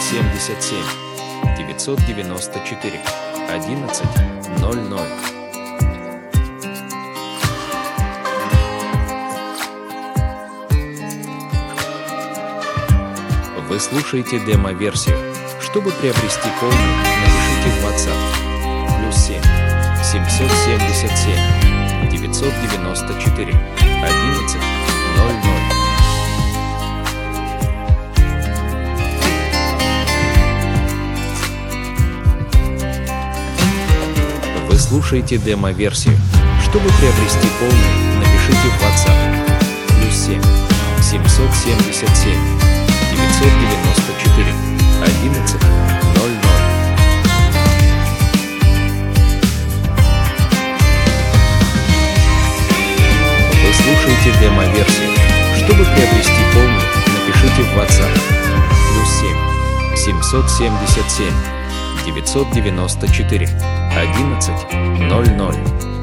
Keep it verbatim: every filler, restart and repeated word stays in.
семьдесят семь девятьсот девяносто четыре одиннадцать ноль ноль. Вы слушаете демо-версию. Чтобы приобрести полную, напишите в WhatsApp плюс семь семьсот семьдесят семь девятьсот девяносто четыре одиннадцать ноль ноль. Вы слушаете демо-версию. Чтобы приобрести полную, напишите в WhatsApp плюс семь семьсот семьдесят семь девятьсот девяносто четыре одиннадцать ноль ноль. Вы слушаете демо-версию. Чтобы приобрести полную, напишите в WhatsApp плюс семь семьсот семьдесят семь девятьсот девяносто четыре одиннадцать ноль ноль.